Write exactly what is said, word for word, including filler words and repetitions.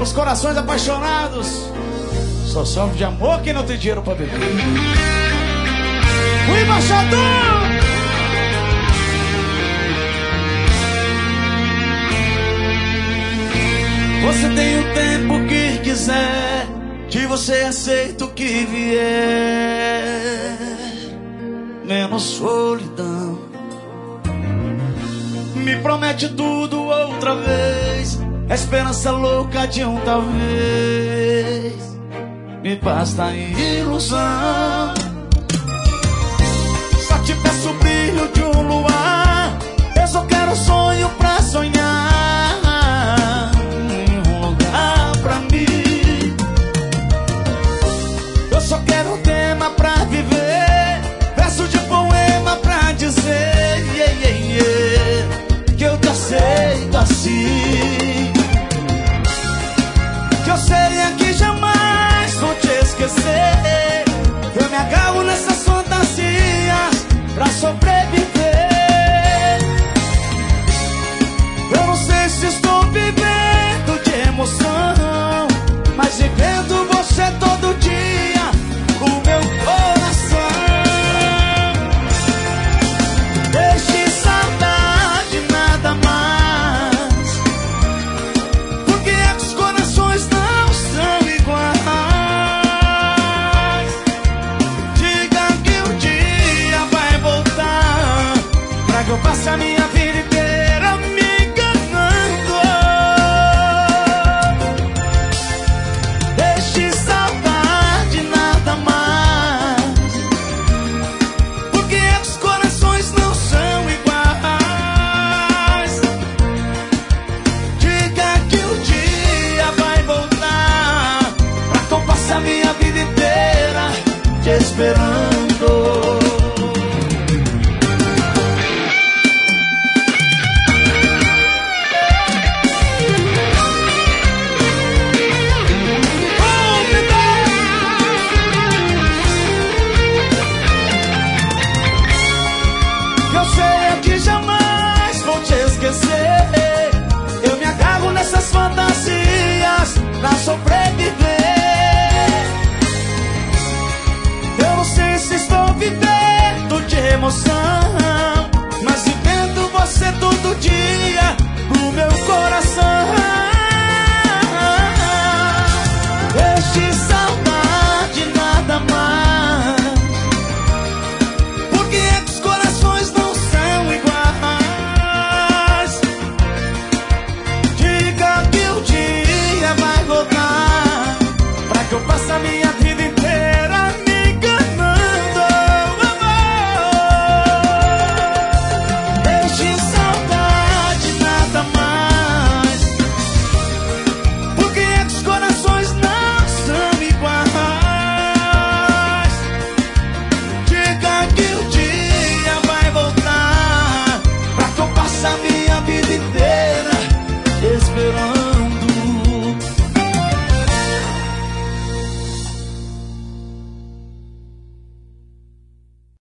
Os corações apaixonados só sofre de amor quem não tem dinheiro pra beber. O embaixador! Você tem o tempo que quiser, que você aceita o que vier, menos solidão. Me promete tudo outra vez, a esperança louca de um talvez. Me basta ilusão. Só te peço o brilho de um luar, eu só quero som